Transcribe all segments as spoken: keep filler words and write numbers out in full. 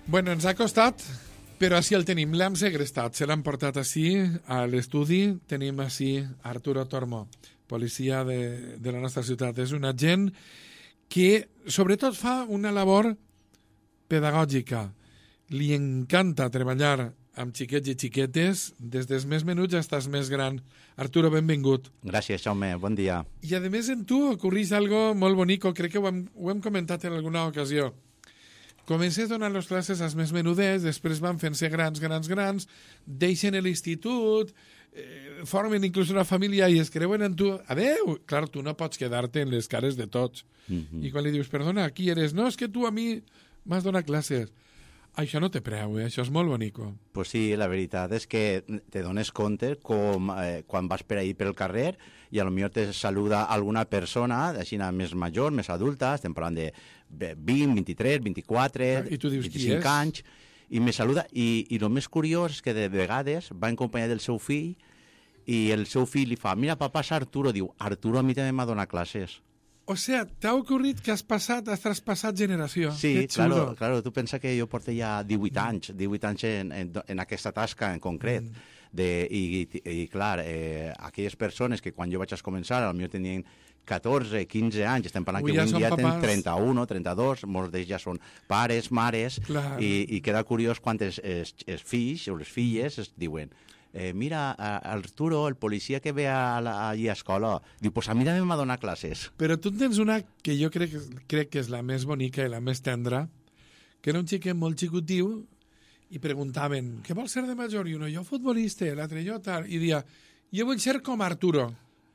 Bueno, ens ha costat, però així el tenim. L'hem segrestat, se l'han portat així a l'estudi. Tenim així Arturo Tormo, policia de, de la nostra ciutat. És un agent que sobretot fa una labor pedagògica. Li encanta treballar amb xiquets i xiquetes, des dels més menuts fins als més grans. Arturo, benvingut. Gràcies, Jaume, bon dia. I a més en tu ocorreix algo molt bonico, crec que ho hem, ho hem comentat en alguna ocasió. Comences donant les classes als més menudets, després van fent-se grans, grans, grans, deixen l'institut, eh, formen inclús una família i es creuen en tu. Adeu! Clar, tu no pots quedar-te en les cares de tots. Mm-hmm. I quan li dius, perdona, qui eres? No, és que tu a mi m'has donat classes. Això no té preu, eh? Això és molt bonico. Pues sí, la veritat és que te dones compte com eh, quan vas per ahir pel carrer i a lo millor te saluda alguna persona, així més major, més adulta, estem parlant de vint, vint-i-tres, vint-i-quatre, I tu dius, vint-i-cinc anys, i me saluda. I, i el més curiós és que de vegades va en companyia del seu fill i el seu fill li fa, mira, papà, és Arturo. Diu, Arturo a mi també m'ha donat classes. O sea, t'ha ocorrit que has passat, has traspassat generació. Sí, claro, claro, tu pensa que jo porto ja divuit anys, divuit anys en, en, en aquesta tasca en concret. Mm. De, i, i, i clar, eh, aquelles persones que quan jo vaig començar, potser tenien catorze, quinze anys, estem parlant Ui, que avui ja tenen trenta-un, trenta-dos, molts d'ells ja són pares, mares, i, i queda curiós quan els, els, els fills o les filles es diuen Eh, mira, Arturo, el policia que ve a la, allí a escola, diu, pues a mi també m'ha donat classes. Però tu tens una que jo crec, crec que és la més bonica i la més tendra, que era un xiquet molt xicotiu i preguntaven, què vols ser de major? I uno, jo futbolista, l'altre jo tal, i dia, jo vull ser com Arturo.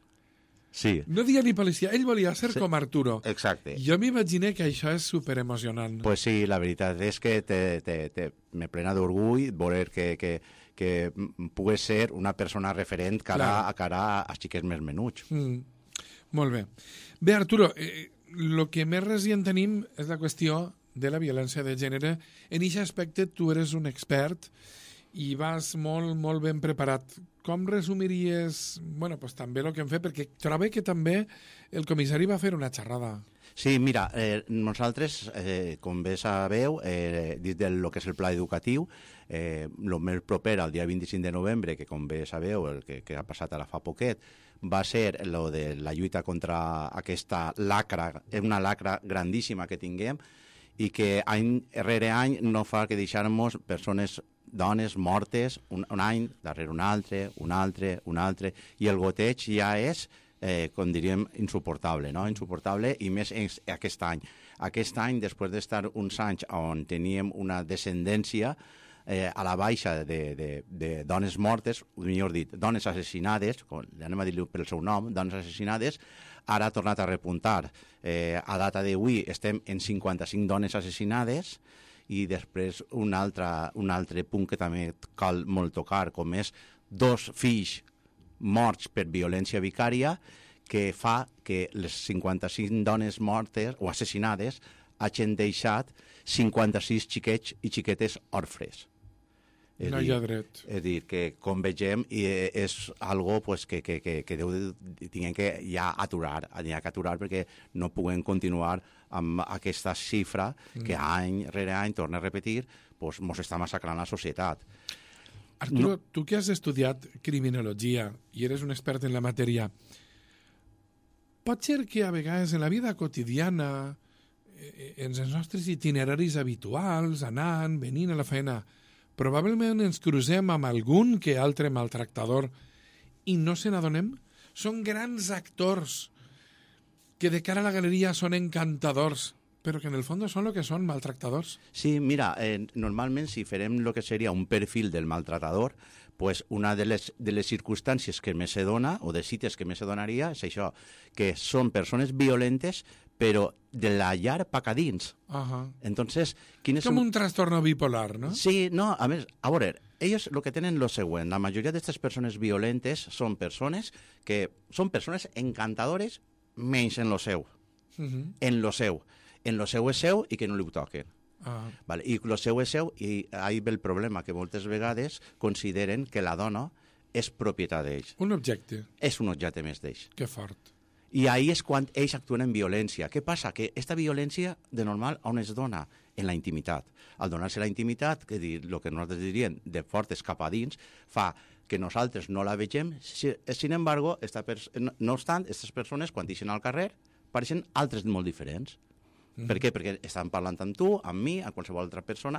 Sí. No dia ni policia, ell volia ser sí, com Arturo. Exacte. Jo m'imaginé que això és superemocionant. Pues sí, la veritat és que te, te, te, me plena d'orgull veure que, que, que pugui ser una persona referent cara, a cara als xiquets més menuts. Mm. Molt bé. Bé, Arturo, eh, el que més recient tenim és la qüestió de la violència de gènere. En aquest aspecte tu eres un expert i vas molt, molt ben preparat. Com resumiries, bueno, pues, també el que hem fet? Perquè trobo que també el comissari va fer una xerrada. Sí, mira, eh, nosaltres, eh, com bé sabeu, eh, dins del que és el pla educatiu, eh, el més proper al dia vint-i-cinc de novembre, que com bé sabeu, el que, que ha passat ara fa poquet, va ser lo de la lluita contra aquesta lacra, una lacra grandíssima que tinguem i que any rere any no fa que deixar-nos persones dones mortes, un, un any darrere un altre, un altre, un altre, i el goteig ja és, eh, com diríem, insuportable, no? Insuportable, i més aquest any. Aquest any, després d'estar uns anys on teníem una descendència eh, a la baixa de, de, de dones mortes, millor dit, dones assassinades, com, anem a dir-ho pel seu nom, dones assassinades, ara ha tornat a repuntar. Eh, a data d'avui estem en cinquanta-cinc dones assassinades, i després un altre, un altre punt que també cal molt tocar, com és dos fills morts per violència vicària, que fa que les cinquanta-cinc dones mortes o assassinades hagin deixat cinquanta-sis xiquets i xiquetes orfes. És no dir, hi ha dret. És dir, que com vegem és algo pues, que, que, que, que deu, tinguem que ja aturar, ja que aturar perquè no puguem continuar amb aquesta xifra que any rere any, torna a repetir, pues, mos està massacrant la societat. Arturo, no. Tu que has estudiat criminologia i eres un expert en la matèria, pot ser que a vegades en la vida quotidiana, en els nostres itineraris habituals, anant, venint a la feina, probablement ens crucem amb algun que altre maltractador i no se n'adonem? Són grans actors que de cara a la galeria són encantadors, però que en el fons són el que són maltractadors. Sí, mira, eh, normalment si farem el que seria un perfil del maltratador, pues una de les, de les circumstàncies que més se dona, o de cites que més se donaria, és això, que són persones violentes, però de la llar pa dins. Uh-huh. Entonces, quin és com un... un trastorno bipolar, no? Sí, no, a més, a veure, ells el que tenen lo següent, la majoria d'aquestes persones violentes són persones que són persones encantadores menys en lo seu. Uh-huh. En lo seu. En lo seu és seu i que no li ho toquen. Uh-huh. Vale. I lo seu és seu i ahí ve el problema, que moltes vegades consideren que la dona és propietat d'ells. Un objecte. És un objecte més d'ells. Que fort. I ahí és quan ells actuen en violència. Què passa? Que aquesta violència, de normal, on es dona? En la intimitat. Al donar-se la intimitat, que dir, el que nosaltres diríem de fortes cap a dins, fa que nosaltres no la vegem. Sin embargo, esta no, no obstant, aquestes persones, quan ixen al carrer, pareixen altres molt diferents. Mm. Per què? Perquè estan parlant amb tu, amb mi, amb qualsevol altra persona,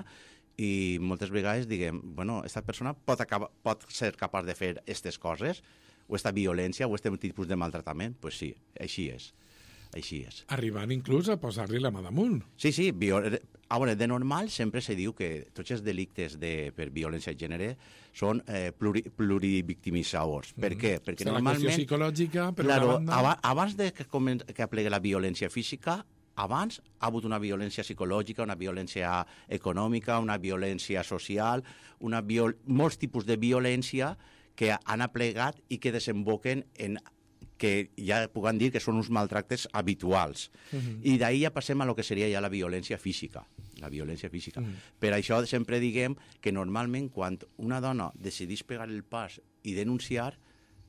i moltes vegades diguem, bueno, aquesta persona pot, acabar, pot ser capaç de fer aquestes coses, o aquesta violència, o aquest tipus de maltratament. Doncs pues sí, així és. Així és. Arribant inclús a posar-li la mà damunt. Sí, sí. Bio... A veure, de normal sempre se diu que tots els delictes de, per violència de gènere són eh, pluri, plurivictimitzadors. Mm. Per què? Perquè Està normalment... la qüestió psicològica, per claro, una banda... Abans de que, comen... que aplegui la violència física, abans ha hagut una violència psicològica, una violència econòmica, una violència social, una viol... molts tipus de violència que han aplegat i que desemboquen en que ja puguem dir que són uns maltractes habituals. Uh-huh. I d'ahir ja passem a lo que seria ja la violència física. La violència física. Uh-huh. Per això sempre diguem que normalment quan una dona decideix pegar el pas i denunciar,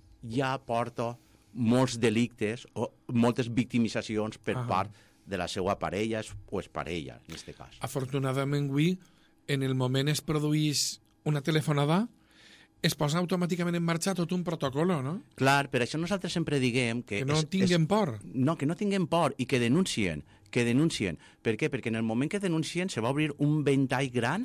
ja porta molts delictes o moltes victimitzacions per uh-huh. part de la seva parella o exparella, en aquest cas. Afortunadament, avui, en el moment es produeix una telefonada, es posa automàticament en marxa tot un protocol, no? Clar, per això nosaltres sempre diguem que... Que no és, tinguem és, por. No, que no tinguem por i que denuncien, que denuncien. Per què? Perquè en el moment que denuncien se va obrir un ventall gran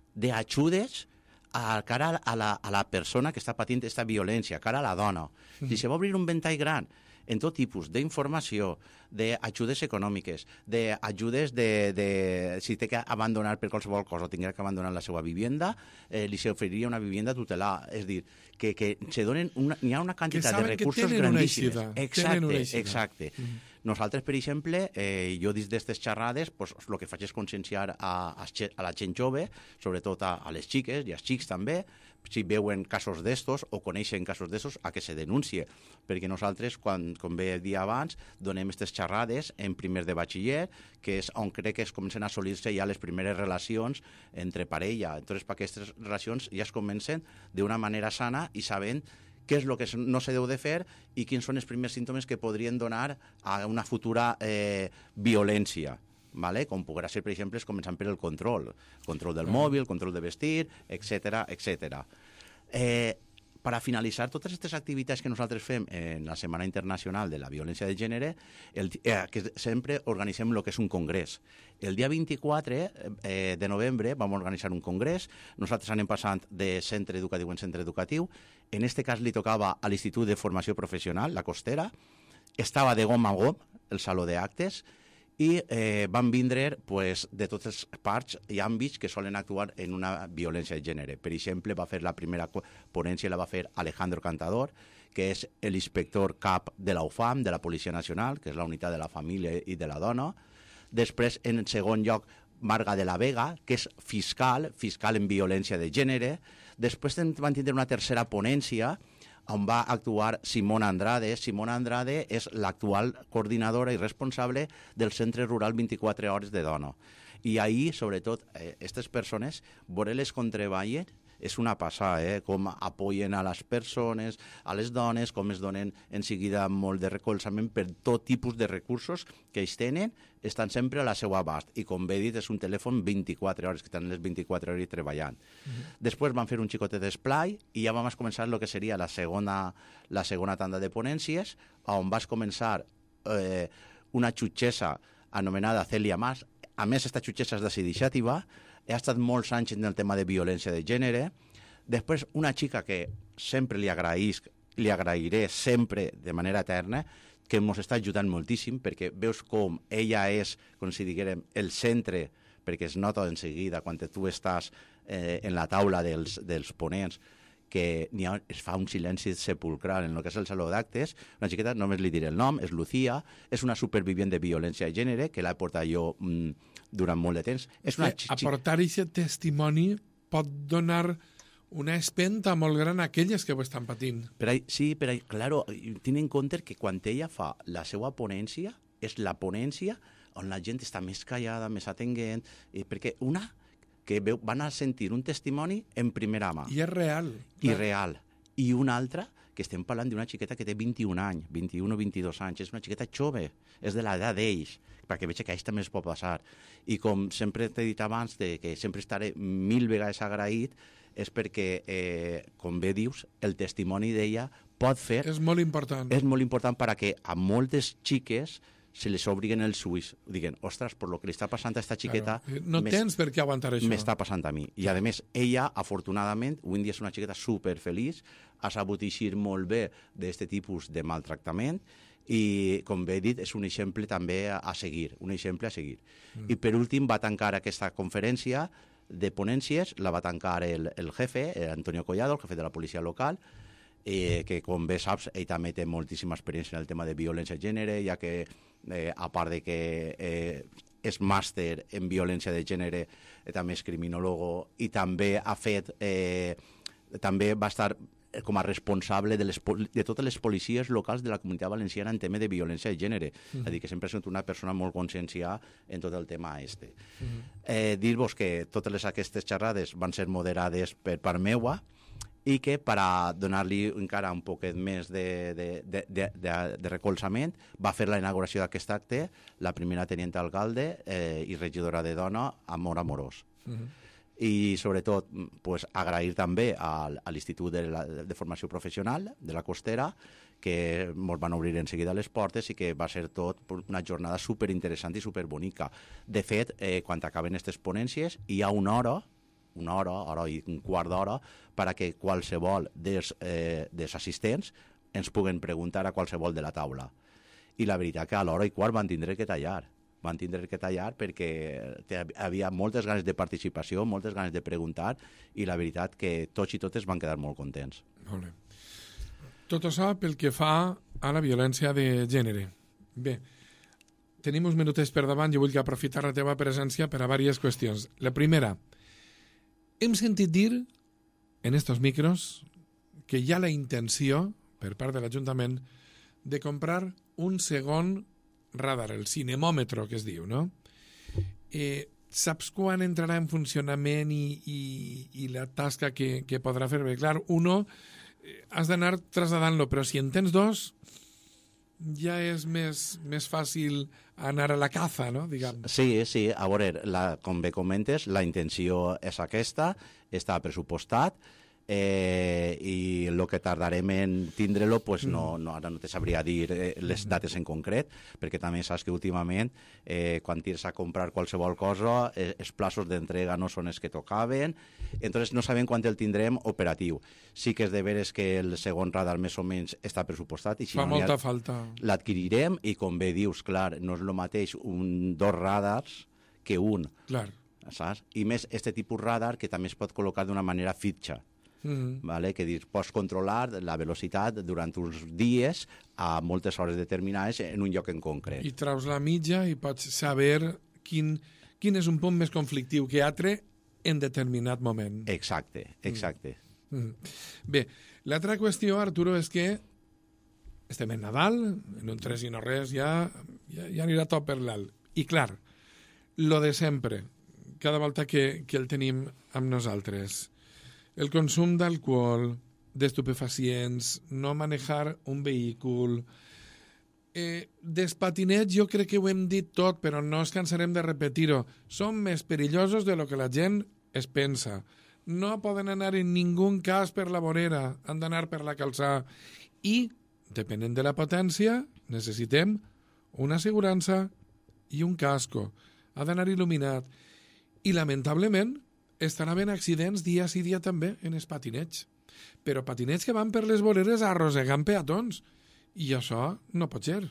d'ajudes a cara a la, a la persona que està patint aquesta violència, cara a la dona. Mm. I se va obrir un ventall gran en tot tipus d'informació, d'ajudes econòmiques, d'ajudes de, de... Si té que abandonar per qualsevol cosa o tingués que abandonar la seva vivienda, eh, li s'oferiria una vivienda tutelada. És dir, que, que se donen una, hi ha una quantitat de recursos grandíssims. Exacte, exacte. Mm. Nosaltres, per exemple, eh, jo dins d'aquestes xerrades, pues, el que faig és conscienciar a, a, a la gent jove, sobretot a, a les xiques i als xics també, si veuen casos d'estos o coneixen casos d'estos, a que se denuncie. Perquè nosaltres, quan, com bé dia abans, donem aquestes xerrades en primer de batxiller, que és on crec que es comencen a assolir-se ja les primeres relacions entre parella. Entonces, perquè aquestes relacions ja es comencen d'una manera sana i sabent què és el que no se deu de fer i quins són els primers símptomes que podrien donar a una futura eh, violència. Vale? Com podrà ser, per exemple, començant per el control. Control del mòbil, control de vestir, etcètera, etcètera. Eh, per a finalitzar totes aquestes activitats que nosaltres fem en la Setmana Internacional de la Violència de Gènere, el, eh, que sempre organitzem el que és un congrés. El dia vint-i-quatre eh, de novembre vam organitzar un congrés, nosaltres anem passant de centre educatiu en centre educatiu, en este cas li tocava a l'Institut de Formació Professional, la Costera, estava de gom a gom el saló d'actes, i eh, van vindre pues, de totes les parts i àmbits que solen actuar en una violència de gènere. Per exemple, va fer la primera ponència, la va fer Alejandro Cantador, que és l'inspector cap de la U F A M, de la Policia Nacional, que és la unitat de la família i de la dona. Després, en segon lloc, Marga de la Vega, que és fiscal, fiscal en violència de gènere. Després van tindre una tercera ponència, on va actuar Simona Andrade. Simona Andrade és l'actual coordinadora i responsable del Centre Rural vint-i-quatre Hores de Dona. I ahir, sobretot, aquestes eh, persones, veure-les com treballen, és una passada, eh? Com apoyen a les persones, a les dones, com es donen en seguida molt de recolzament per tot tipus de recursos que ells tenen, estan sempre a la seva abast. I com bé he dit, és un telèfon vint-i-quatre hores, que estan les vint-i-quatre hores treballant. Mm-hmm. Després van fer un xicotet d'esplai i ja vam començar el que seria la segona, la segona tanda de ponències, on vas començar eh, una xutxessa anomenada Celia Mas. A més, aquesta xutxessa és de iniciativa, ha estat molts anys en el tema de violència de gènere. Després, una xica que sempre li agraïsc, li agrairé sempre de manera eterna, que ens està ajudant moltíssim, perquè veus com ella és, com si diguérem, el centre, perquè es nota en seguida quan tu estàs eh, en la taula dels, dels ponents, que n'hi ha, es fa un silenci sepulcral en el que és el saló d'actes. Una xiqueta, només li diré el nom, és Lucía, és una supervivent de violència de gènere, que l'he portat jo mm, durant molt de temps. És una xic... Aportar aquest testimoni pot donar una espenta molt gran a aquelles que ho estan patint. Per ahí, sí, però claro, tinc en compte que quan ella fa la seva ponència, és la ponència on la gent està més callada, més atenguent, eh, perquè una que veu, van a sentir un testimoni en primera mà. I és real. I clar. real. I una altra que estem parlant d'una xiqueta que té vint-i-un anys, vint-i-un o vint-i-dos anys, és una xiqueta jove, és de l'edat d'ells, perquè veig que a ells també es pot passar. I com sempre t'he dit abans, de que sempre estaré mil vegades agraït, és perquè, eh, com bé dius, el testimoni d'ella pot fer... És molt important. És molt important perquè a moltes xiques se les obriguen els ulls. Diguen, ostres, per lo que li està passant a aquesta xiqueta... Claro. No tens per què aguantar això. M'està passant a mi. I, a més, ella, afortunadament, avui en dia és una xiqueta superfeliç, ha sabut eixir molt bé d'aquest tipus de maltractament i, com bé he dit, és un exemple també a, a seguir, un exemple a seguir. Mm. I, per últim, va tancar aquesta conferència de ponències, la va tancar el, el jefe, Antonio Collado, el jefe de la policia local, eh, que, com bé saps, ell també té moltíssima experiència en el tema de violència de gènere, ja que, eh, a part de que eh, és màster en violència de gènere, eh, també és criminòlogo, i també ha fet... Eh, també va estar com a responsable de, les, de totes les policies locals de la Comunitat Valenciana en tema de violència de gènere. Uh-huh. És a dir, que sempre ha sigut una persona molt conscienciada en tot el tema este. Uh-huh. Eh, dir-vos que totes les, aquestes xerrades van ser moderades per part meua i que per a donar-li encara un poquet més de, de, de, de, de, de recolzament va fer la inauguració d'aquest acte la primera teniente alcalde eh, i regidora de dona, Amor Amorós. Uh-huh. I sobretot pues, agrair també a, a l'Institut de, la, de Formació Professional de la Costera, que ens van obrir en seguida les portes i que va ser tot una jornada superinteressant i superbonica. De fet, eh, quan acaben aquestes ponències, hi ha una hora, una hora, hora i un quart d'hora, perquè qualsevol dels, eh, dels assistents ens puguen preguntar a qualsevol de la taula. I la veritat que a l'hora i quart van tindre que tallar. van tindre que tallar perquè hi havia moltes ganes de participació, moltes ganes de preguntar, i la veritat que tots i totes van quedar molt contents. Molt bé. Tot això pel que fa a la violència de gènere. Bé, tenim uns minutets per davant, jo vull aprofitar la teva presència per a diverses qüestions. La primera, hem sentit dir en estos micros que hi ha la intenció, per part de l'Ajuntament, de comprar un segon radar, el cinemòmetre que es diu, no? Eh, saps quan entrarà en funcionament i, i, i la tasca que, que podrà fer? Bé, clar, uno eh, has d'anar trasladant-lo, però si en tens dos ja és més, més fàcil anar a la caza, no? Diguem. Sí, sí, a veure, la, com bé comentes, la intenció és aquesta, està pressupostat, Eh, i el que tardarem en tindre-lo pues no, no, ara no te sabria dir eh, les dates en concret, perquè també saps que últimament eh, quan tires a comprar qualsevol cosa eh, els plaços d'entrega no són els que tocaven, entonces no sabem quan el tindrem operatiu. Sí que és de veres que el segon radar més o menys està pressupostat i si fa no molta falta, l'adquirirem, i com bé dius, clar, no és el mateix un, dos radars que un, clar. Saps? I més este tipus radar que també es pot col·locar d'una manera fitxa. Mm-hmm. Vale? Que dir, pots controlar la velocitat durant uns dies a moltes hores determinades en un lloc en concret. I traus la mitja i pots saber quin, quin és un punt més conflictiu que altre en determinat moment. Exacte, exacte. Mm. Mm. Bé, l'altra qüestió, Arturo, és que estem en Nadal, en un tres i no res, ja, ja, ja anirà tot per l'alt. I clar, lo de sempre, cada volta que, que el tenim amb nosaltres. El consum d'alcohol, d'estupefacients, no manejar un vehicle... Eh, despatinets jo crec que ho hem dit tot, però no ens cansarem de repetir-ho. Són més perillosos de lo que la gent es pensa. No poden anar en ningú cas per la vorera, han d'anar per la calçada. I, depenent de la potència, necessitem una assegurança i un casco. Ha d'anar il·luminat. I, lamentablement, estan havent accidents dia sí dia també en els patinets. Però patinets que van per les voreres arrossegant peatons. I això no pot ser.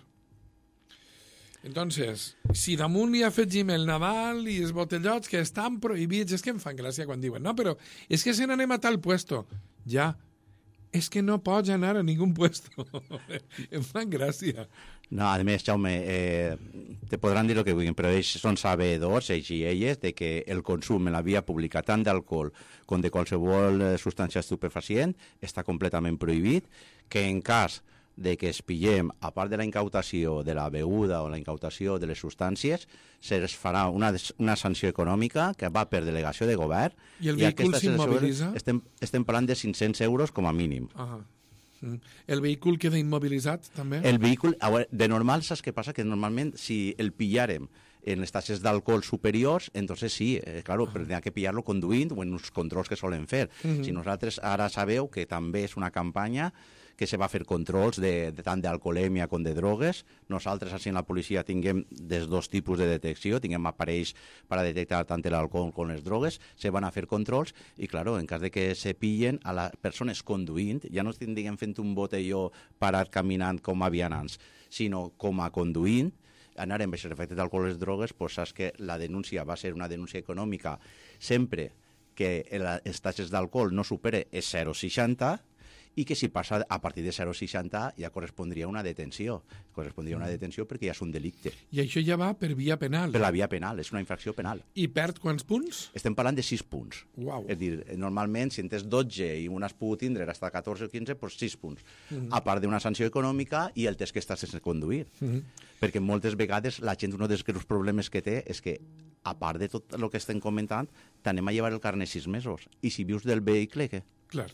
Entonces, si damunt li afegim el Nadal i els botellots que estan prohibits, és que em fan gràcia quan diuen, no, però és que se n'anem a tal puesto. Ja, és que no pots anar a ningú puesto. Em fan gràcia. No, a més, Jaume, eh, te podran dir el que vulguin, però ells són sabedors, ells i elles, de que el consum en la via pública tant d'alcohol com de qualsevol substància estupefacient està completament prohibit, que en cas de que es pillem, a part de la incautació de la beguda o la incautació de les substàncies, se'ls farà una, una sanció econòmica que va per delegació de govern. I el vehicul s'immobilitza? Estem, estem parlant de cinc-cents euros com a mínim. Ah. Mm. El vehícul queda immobilitzat, també? El vehícul, a veure, de normal, saps què passa? Que normalment, si el pillàrem en les taxes d'alcohol superiors, entonces sí, eh, claro, però tenia que pillar-lo conduint o en uns controls que solen fer. Mm-hmm. Si nosaltres ara sabeu que també és una campanya que se va fer controls de, de tant d'alcoholèmia com de drogues. Nosaltres, així en la policia, tinguem des dos tipus de detecció, tinguem aparells per a detectar tant l'alcohol com les drogues, se van a fer controls i, claro, en cas de que se pillen a les persones conduint, ja no estiguem fent un botelló parat caminant com a vianants, sinó com a conduint, anar amb aquests efectes d'alcohol i les drogues, doncs saps que la denúncia va ser una denúncia econòmica sempre que les taxes d'alcohol no supere el zero coma seixanta i que si passa a partir de zero coma seixanta ja correspondria una detenció. Correspondria una detenció perquè ja és un delicte. I això ja va per via penal? Per la via penal, és una infracció penal. I perd quants punts? Estem parlant de sis punts. Uau. És a dir, normalment, si en tens dotze i un has pogut tindre fins a catorze o quinze, doncs sis punts. Mm-hmm. A part d'una sanció econòmica i el test que estàs sense conduir. Mm-hmm. Perquè moltes vegades la gent, un dels greus problemes que té és que, a part de tot el que estem comentant, t'anem a llevar el carnet sis mesos. I si vius del vehicle, què? Clar.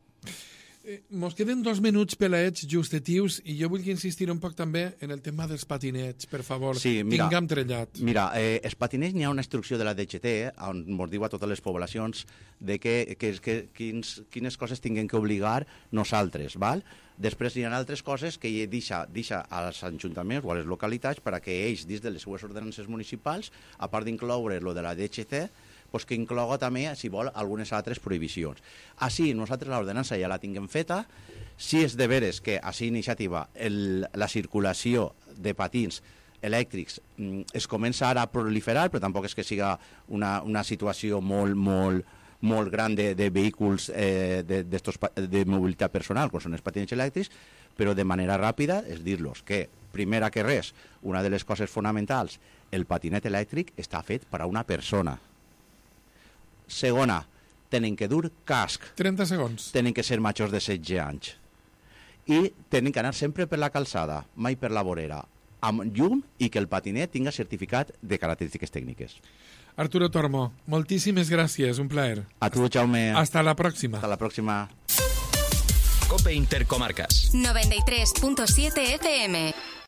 Eh, mos queden dos minuts pelaets justetius i jo vull insistir un poc també en el tema dels patinets, per favor. Sí, mira, Tinguem trellat. Mira, eh, els patinets n'hi ha una instrucció de la D G T eh, on ens diu a totes les poblacions de que, que, que, quins, quines coses tinguem que obligar nosaltres, val? Després hi ha altres coses que deixa, deixa als ajuntaments o a les localitats per a que ells, dins de les seues ordenances municipals, a part d'incloure lo de la D G T, pues que incloga també, si vol, algunes altres prohibicions. Així, nosaltres l'ordenança ja la tinguem feta. Si és de veres que, així iniciativa, el, la circulació de patins elèctrics mm, es comença ara a proliferar, però tampoc és que siga una, una situació molt, molt, molt gran de, de vehicles eh, de, de, de mobilitat personal, com són els patins elèctrics, però de manera ràpida és dir-los que, primera que res, una de les coses fonamentals, el patinet elèctric està fet per a una persona. Segona, tenen que dur casc. trenta segons. Tenen que ser majors de setze anys. I tenen que anar sempre per la calçada, mai per la vorera, amb llum i que el patinet tinga certificat de característiques tècniques. Arturo Tormo, moltíssimes gràcies, un plaer. A tu, Jaume. Hasta la pròxima. Hasta la pròxima. Cope Intercomarcas. noventa y tres punto siete F M.